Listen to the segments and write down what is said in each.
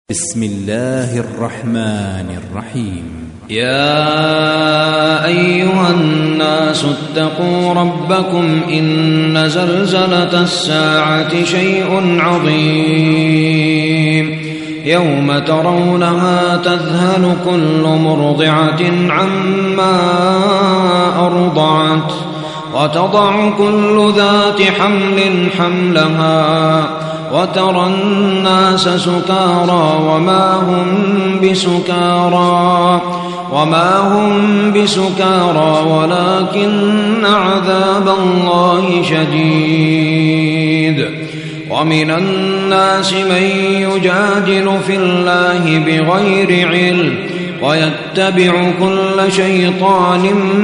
بسم الله الرحمن الرحيم. يا أيها الناس اتقوا ربكم إن زلزلة الساعة شيء عظيم يوم ترونها تذهل كل مرضعة عما أرضعت وتضع كل ذات حمل حملها وترى الناس سكارى وما هم بسكارى ولكن عذاب الله شديد. ومن الناس من يجادل في الله بغير علم ويتبع كل شيطان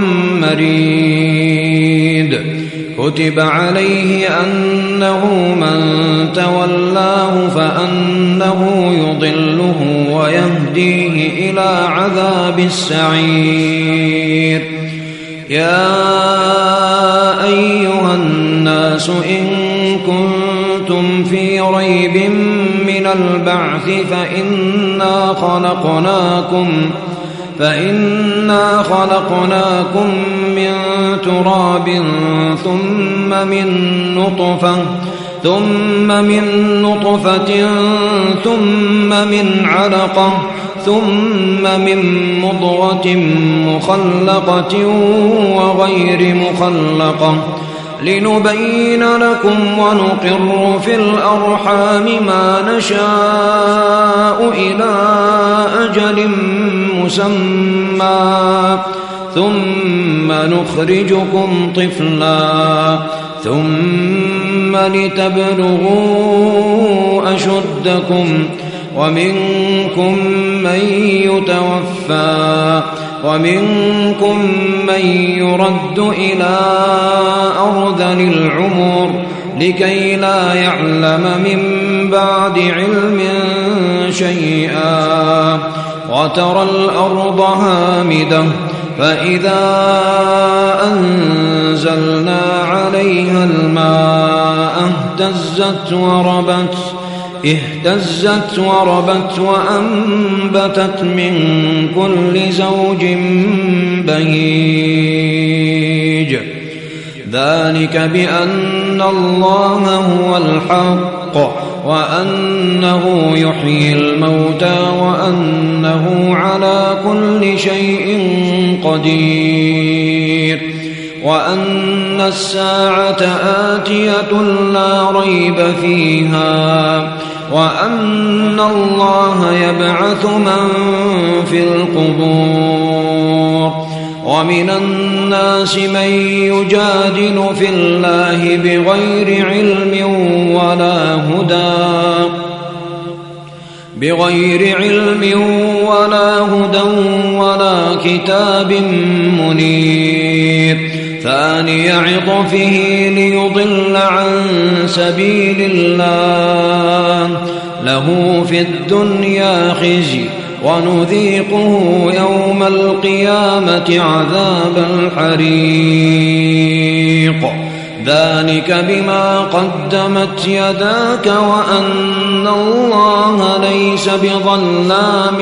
مريد. كتب عليه أنه من تولاه فأنه يضله ويهديه إلى عذاب السعير. يا أيها الناس إن كنتم في ريب من البعث فإنا خلقناكم من تراب ثم من نطفة ثم من علقة ثم من مضغة مخلقة وغير مخلقة لنبين لكم ونقر في الأرحام ما نشاء إلى أجل مسمى ثم نخرجكم طفلا ثم لتبلغوا أشدكم ومنكم من يتوفى ومنكم من يرد إلى أرذل العمر لكي لا يعلم من بعد علم شيئا. وترى الأرض هامدة فإذا أنزلنا عليها الماء اهتزت وربت وأنبتت من كل زوج بهيج. ذلك بأن الله هو الحق وأنه يحيي الموتى وأنه على كل شيء قدير وأن الساعة آتية لا ريب فيها وأن الله يبعث من في القبور. ومن الناس من يجادل في الله بغير علم ولا هدى ولا كتاب منير. ثاني عطفه ليضل عن سبيل الله له في الدنيا خزي ونذيقه يوم القيامة عذاب الحريق. ذلك بما قدمت يداك وأن الله ليس بظلام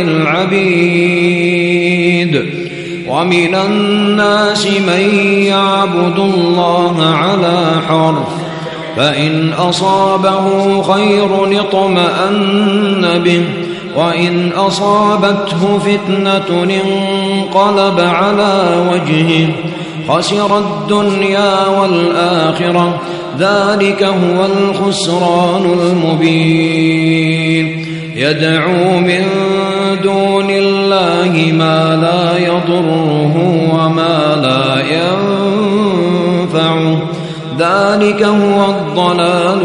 للعبيد. ومن الناس من يعبد الله على حرف فإن أصابه خير اطمأن به وإن أصابته فتنة انقلب على وجهه خسر الدنيا والآخرة ذلك هو الخسران المبين. يدعو من دون الله ما لا يضره وما لا ينفعه ذلك هو الضلال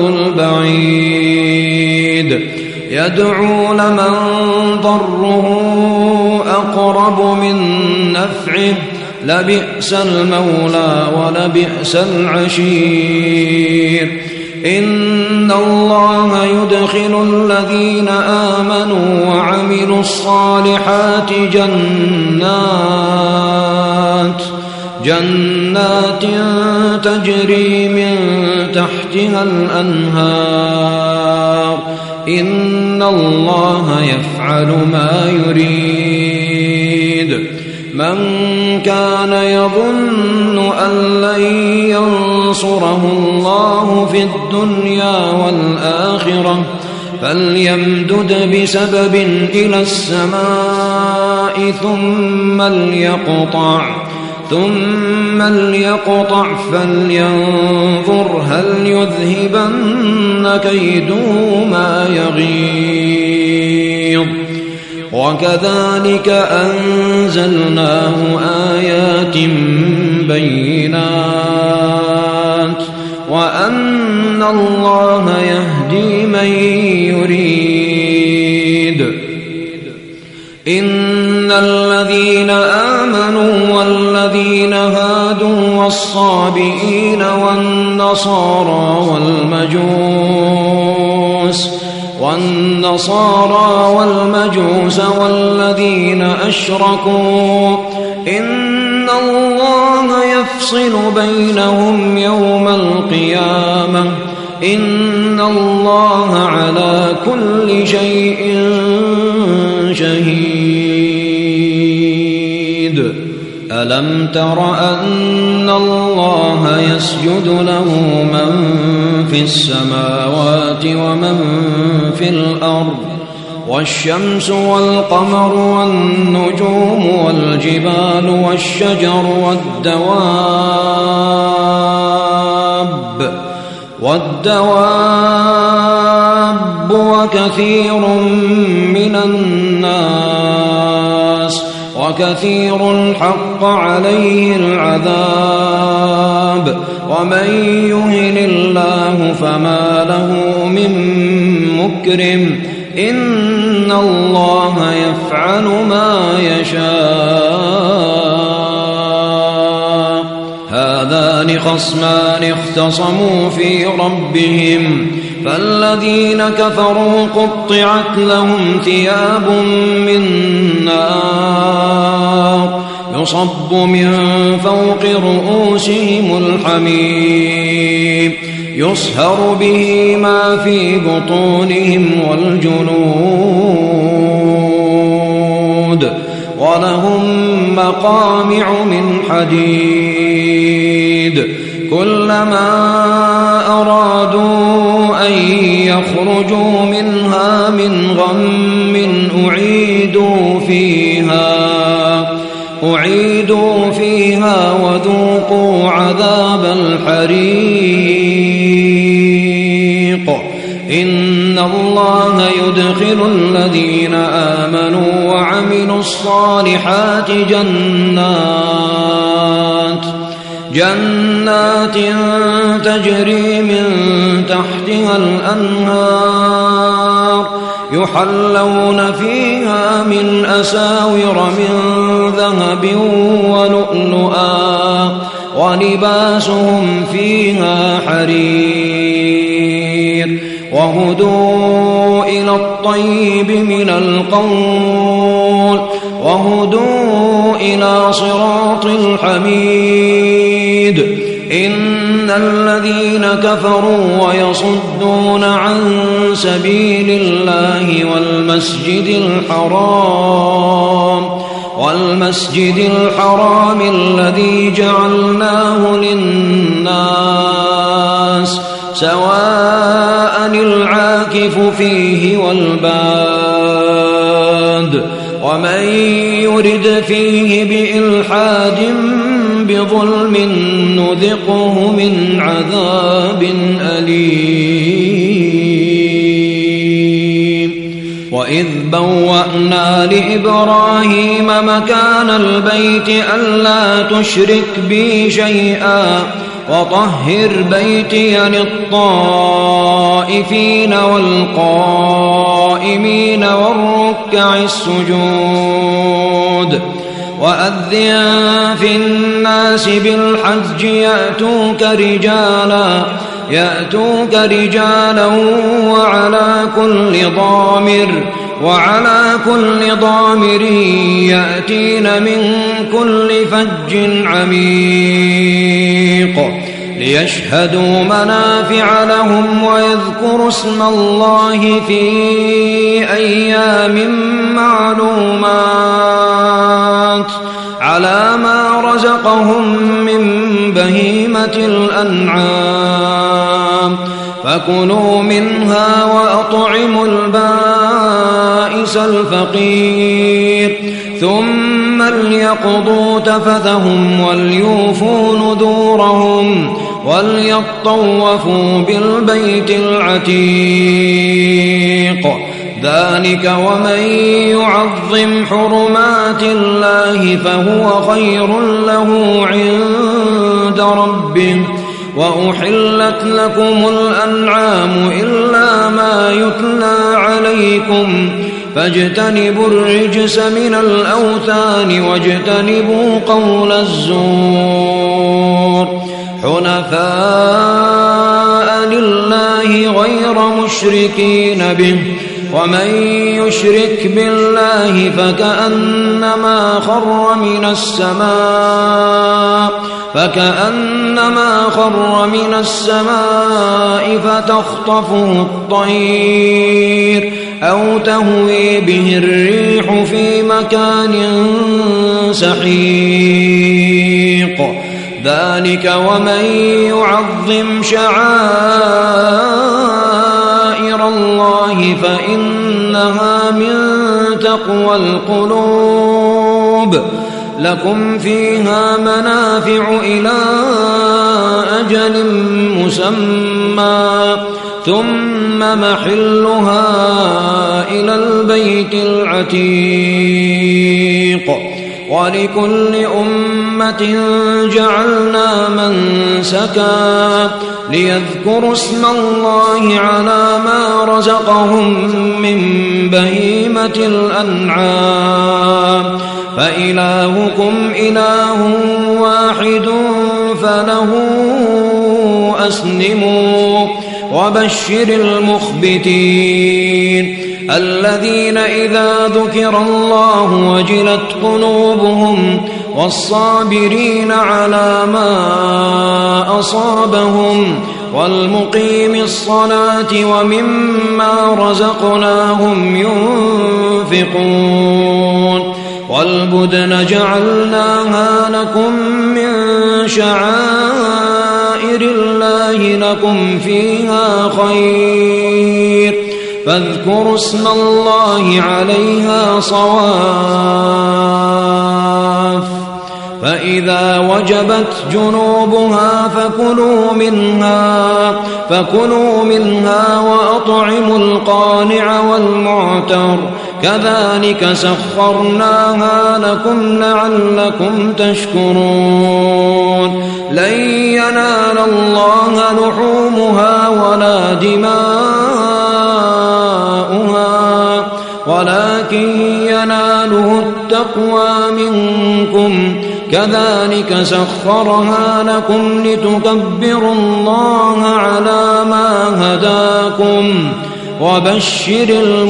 البعيد. يدعو لمن ضره أقرب من نفعه لبئس المولى ولبئس العشير. إن الله يدخل الذين آمنوا وعملوا الصالحات جنات تجري من تحتها الأنهار إن الله يفعل ما يريد. من كان يظن أن لن ينصره الله في الدنيا والآخرة فليمدد بسبب إلى السماء ثم ليقطع فلينظر هل يذهبن كيده ما يغيظ. وكذلك أنزلناه آيات بينات وأن الله يهدي من يريد. إن الذين آمنوا والذين هادوا والصابئين والنصارى والمجوس والذين أشركوا إن الله يفصل بينهم يوم القيامة إن الله على كل شيء شهيد. ألم تر أن الله يسجد له من في السماوات ومن في الأرض والشمس والقمر والنجوم والجبال والشجر والدواب وكثير من الناس وكثير الحق عليه العذاب ومن يهن الله فما له من مكرم إن الله يفعل ما يشاء. هذان خصمان اختصموا في ربهم فالذين كفروا قطعت لهم ثياب من نار يصب من فوق رؤوسهم الحميم يصهر به ما في بطونهم والجلود ولهم مقامع من حديد كلما أرادوا أن يخرجوا منها من غم أعيدوا فيها وذوقوا عذاب الحريق. إن الله يدخل الذين آمنوا وعملوا الصالحات جنات تجري من تحتها الأنهار يحلون فيها من أساور من ذهب ولؤلؤا ولباسهم فيها حرير وهدوا إلى الطيب من القول وهدوا إلى صراط الحميد. إن الذين كفروا ويصدون عن سبيل الله والمسجد الحرام الذي جعلناه للناس سواء العاكف فيه والباد ومن يرد فيه بإلحاد بظلم نذقه من عذاب أليم. وإذ بوأنا لإبراهيم مكان البيت ألا تشرك بي شيئا وطهر بيتي للطائفين والقائمين والركع السجود. وأذن في الناس بالحج يأتوك رجالا وعلى كل ضامر يأتين من كل فج عميق ليشهدوا منافع لهم ويذكروا اسم الله في أيام معلومات على ما رزقهم من بهيمة الأنعام فكلوا منها وأطعموا البائس الفقير ثم ليقضوا تفثهم وليوفوا نذورهم وليطوفوا بالبيت العتيق ذلك ومن يعظم حرمات الله فهو خير له عند ربه وأحلت لكم الأنعام إلا ما يتلى عليكم فاجتنبوا الرجس من الأوثان واجتنبوا قول الزور حنفاء لله غير مشركين به ومن يشرك بالله فكأنما خر من السماء فتخطفه الطير أو تهوي به الريح في مكان سحيق ذلك ومن يعظم شعائر الله فإنها من تقوى القلوب لكم فيها منافع إلى أجل مسمى ثم محلها إلى البيت العتيق ولكل أمة جعلنا منسكا ليذكروا اسم الله على ما رزقهم من بهيمة الأنعام فإلهكم إله واحد فله أسلموا وبشر المخبتين الذين إذا ذكر الله وجلت قلوبهم والصابرين على ما أصابهم والمقيم الصلاة ومما رزقناهم ينفقون والبدن جعلناها لكم من شعائر الله لكم فيها خير فاذكروا اسم الله عليها صواف فإذا وجبت جنوبها فكلوا منها وأطعموا القانع والمعتر كذلك سخرناها لكم لعلكم تشكرون لن ينال الله لحومها ولا دماؤها ولكن يناله التقوى منكم كذلك سخرها لكم لتكبروا الله على ما هداكم وبشر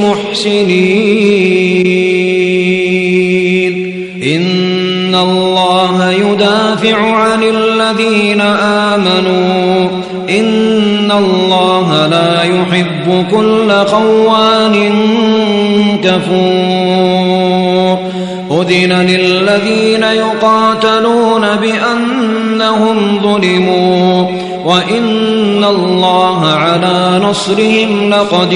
المحسنين إن الله يدافع عن الذين آمنوا إن الله لا يحب كل خوان كفور أذن للذين يقاتلون بأنهم ظلموا وإن الله على نصرهم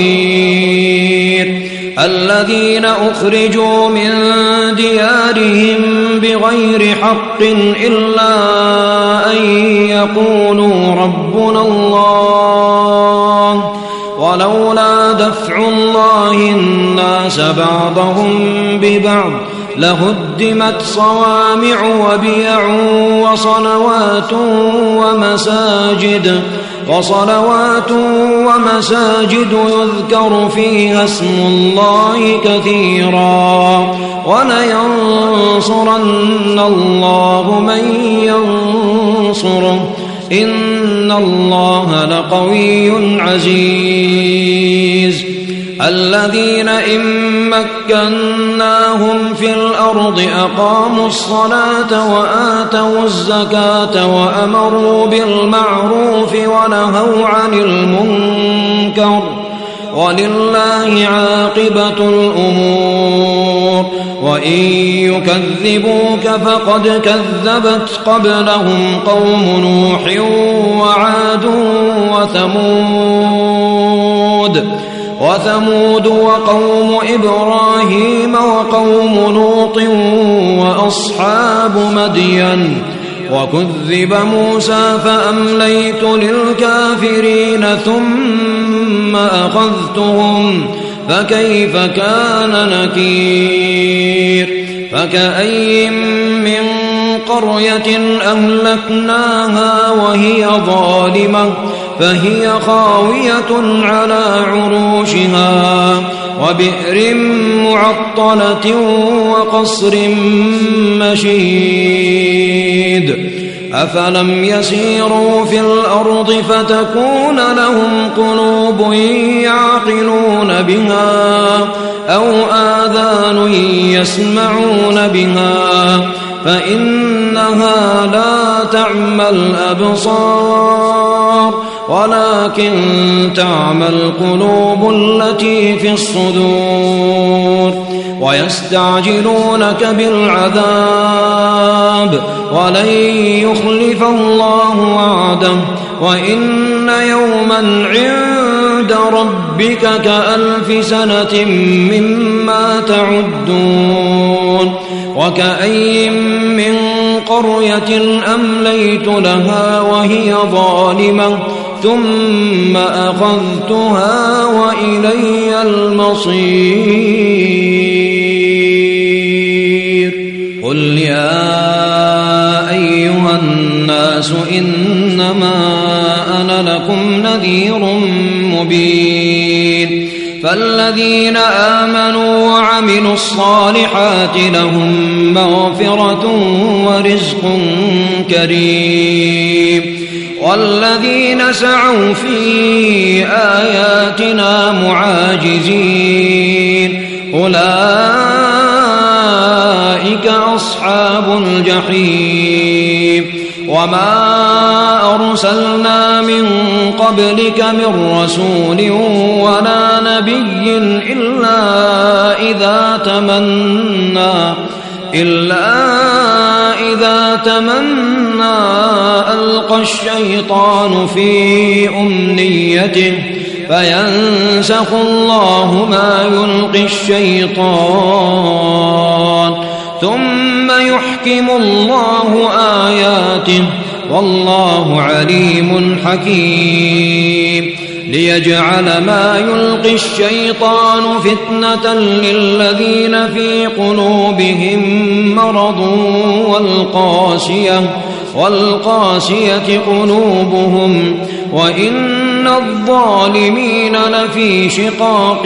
لقدير الذين أخرجوا من ديارهم بغير حق إلا أن يقولوا ربنا الله ولولا دفع الله الناس بعضهم ببعض لهدمت صوامع وبيع وصلوات ومساجد يذكر فيها اسم الله كثيرا ولينصرن الله من ينصره إن الله لقوي عزيز الذين إن مكناهم في الأرض أقاموا الصلاة وآتوا الزكاة وأمروا بالمعروف ونهوا عن المنكر ولله عاقبة الأمور وإن يكذبوك فقد كذبت قبلهم قوم نوح وعاد وثمود وقوم إبراهيم وقوم لوط وأصحاب مدين وكذب موسى فأمليت للكافرين ثم أخذتهم فكيف كان نكير فكأي من قرية أهلكناها وهي ظالمة فهي خاوية على عروشها وبئر معطلة وقصر مشيد أفلم يسيروا في الأرض فتكون لهم قلوب يعقلون بها أو آذان يسمعون بها فإنها لا تعمى الأبصار ولكن تعمى القلوب التي في الصدور ويستعجلونك بالعذاب ولن يخلف الله وعده وإن يوما عند ربك كألف سنة مما تعدون وكأي من قرية أمليت لها وهي ظالمة ثم أخذتها وإلي المصير قل يا أيها الناس إنما أنا لكم نذير مبين فالذين آمنوا وعملوا الصالحات لهم مغفرة ورزق كريم والذين سعوا في آياتنا معاجزين أولئك أصحاب الجحيم وما أرسلنا من قبلك من رسول ولا نبي إلا إذا تمنى ألقى الشيطان في أمنيته فينسخ الله ما يلقي الشيطان ثم يحكم الله آياته والله عليم حكيم ليجعل ما يلقي الشيطان فتنة للذين في قلوبهم مرض والقاسية قلوبهم وإن الظالمين لفي شقاق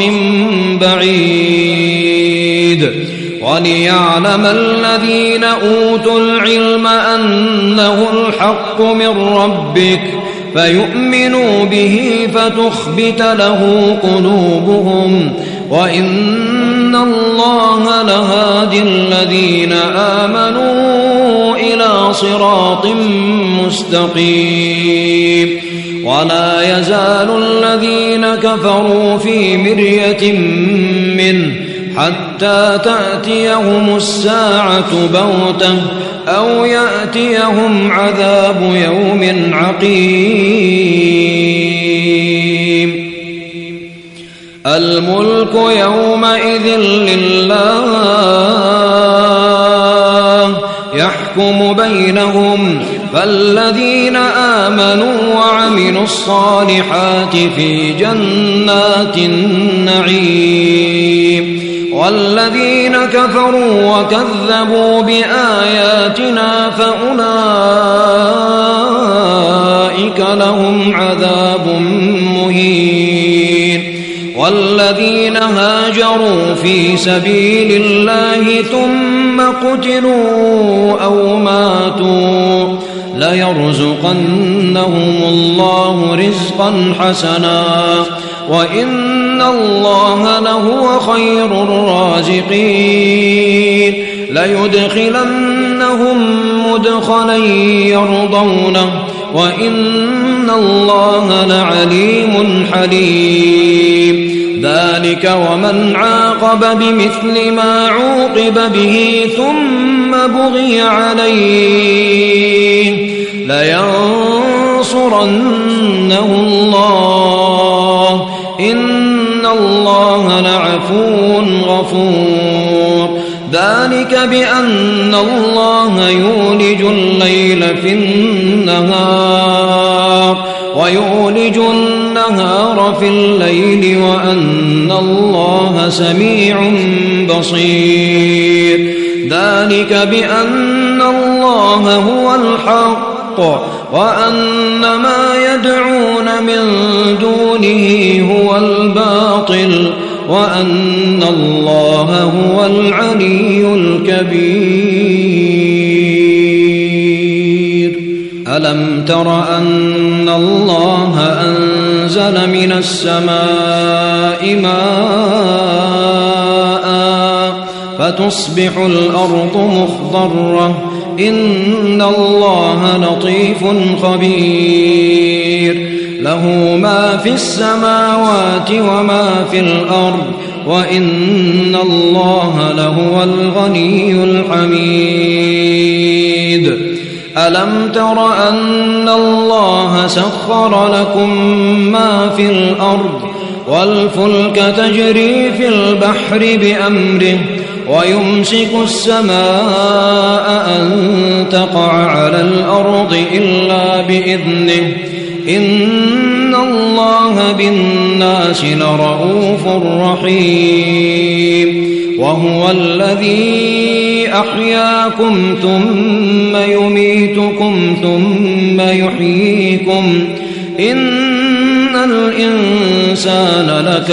بعيد وليعلم الذين أوتوا العلم أنه الحق من ربك فيؤمنوا به فتخبت له قلوبهم وإن الله لهادي الذين آمنوا إلى صراط مستقيم ولا يزال الذين كفروا في مرية منه حتى تأتيهم الساعة بغتة أو يأتيهم عذاب يوم عقيم الملك يومئذ لله يحكم بينهم فالذين آمنوا وعملوا الصالحات في جنات النعيم والذين كفروا وكذبوا بآياتنا فأولئك لهم عذاب مهين والذين هاجروا في سبيل الله ثم قتلوا أو ماتوا ليرزقنهم الله رزقا حسنا وإن الله لهو خير الرازقين ليدخلنهم مدخلا يرضونه وإن الله لعليم حليم ذلك ومن عاقب بمثل ما عوقب به ثم بغي عليه لينصرنه الله إن الله لعفو غفور ذلك بأن الله يولج الليل في النهار ويولج النهار في الليل وأن الله سميع بصير ذلك بأن الله هو الحق وأن ما يدعون من دونه هو الباطل وأن الله هو العلي الكبير ألم تر أن الله أنزل من السماء ماء فتصبح الأرض مخضرة إن الله لطيف خبير له ما في السماوات وما في الأرض وإن الله لهو الغني الحميد ألم تر أن الله سخر لكم ما في الأرض والفلك تجري في البحر بأمره ويمسك السماء أن تقع على الأرض إلا بإذنه إن الله بالناس لرؤوف رحيم وهو الذي أحياكم ثم يميتكم ثم يحييكم إن الإنسان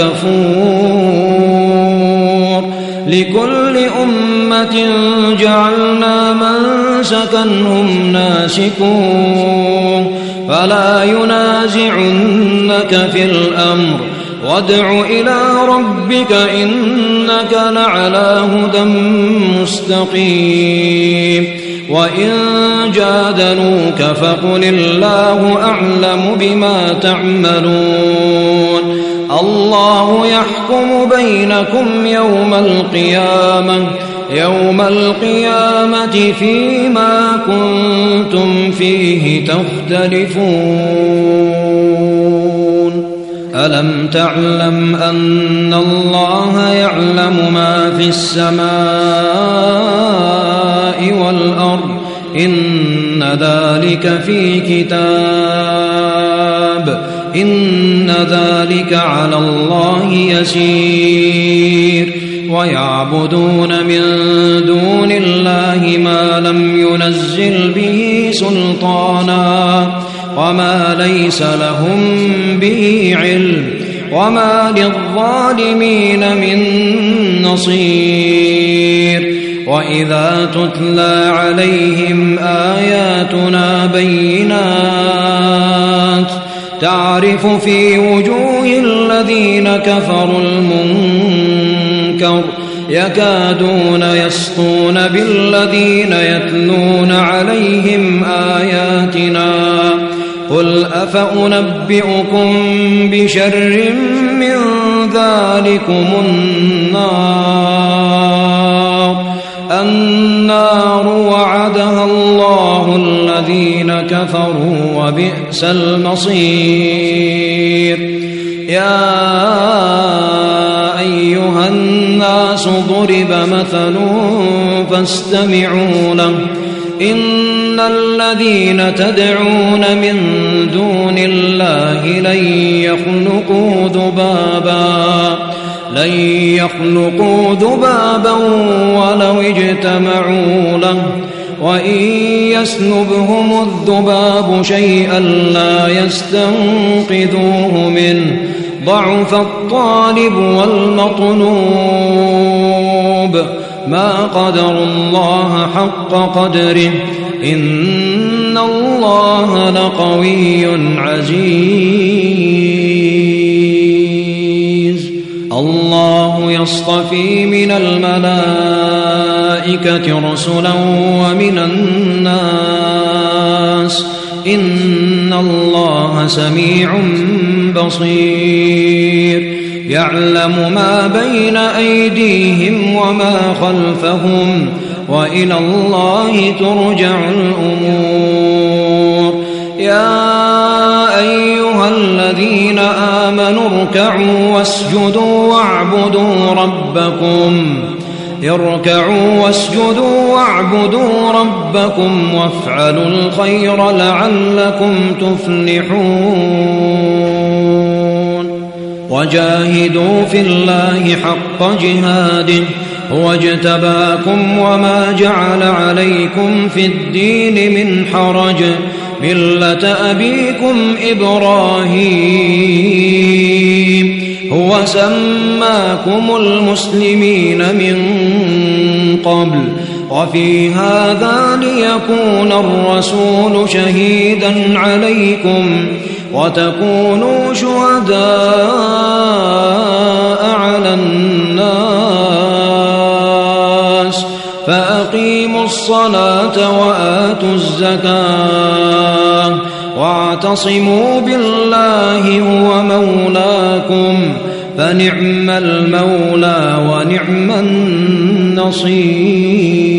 لكفور لكل أمة جعلنا منسكا هم ناسكوه فلا ينازعنك في الأمر وادع إلى ربك إنك لعلى هدى مستقيم وإن جادلوك فقل الله أعلم بما تعملون الله يحكم بينكم يوم القيامة فيما كنتم فيه تختلفون ألم تعلم أن الله يعلم ما في السماء والأرض إن ذلك في كتاب إن ذلك على الله يسير ويعبدون من دون الله ما لم ينزل به سلطانا وما ليس لهم به علم وما للظالمين من نصير وإذا تتلى عليهم آياتنا بينات تعرف في وجوه الذين كفروا المنكر يكادون يسطون بالذين يتلون عليهم آياتنا قل أفأنبئكم بشر من ذلكم النار وعدها الله الذين كفروا وبئس المصير يا أيها الناس ضرب مثل فاستمعوا له إن الذين تدعون من دون الله لن يخلقوا ذبابا ولو اجتمعوا له وإن يسلبهم الذباب شيئا لا يستنقذوه منه ضعف الطالب والمطلوب ما قدروا الله حق قدره إن الله لقوي عزيز يصطفي من الملائكة رسلا ومن الناس إن الله سميع بصير يعلم ما بين أيديهم وما خلفهم وإلى الله ترجع الأمور يا أيها الذين آمنوا اركعوا واسجدوا واعبدوا ربكم وافعلوا الخير لعلكم تفلحون وجاهدوا في الله حق جهاده هو اجتباكم وما جعل عليكم في الدين من حرج ملة أبيكم إبراهيم هو سماكم المسلمين من قبل وفي هذا ليكون الرسول شهيدا عليكم وتكونوا شهداء على الناس فأقيموا الصلاة وآتوا الزكاة واعتصموا بالله هو مولاكم فنعم المولى ونعم النصير